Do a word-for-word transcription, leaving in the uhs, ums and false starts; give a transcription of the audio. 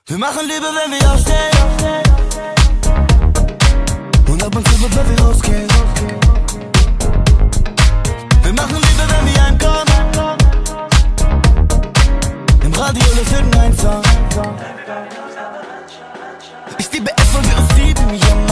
Wir machen Liebe, wenn wir aufstehen, und ab und zu wird, wenn wir rausgehen. Wir machen Liebe, wenn wir heimkommen. Im Radio läuft irgendein Song. Ich liebe es, weil wir uns lieben, Junge.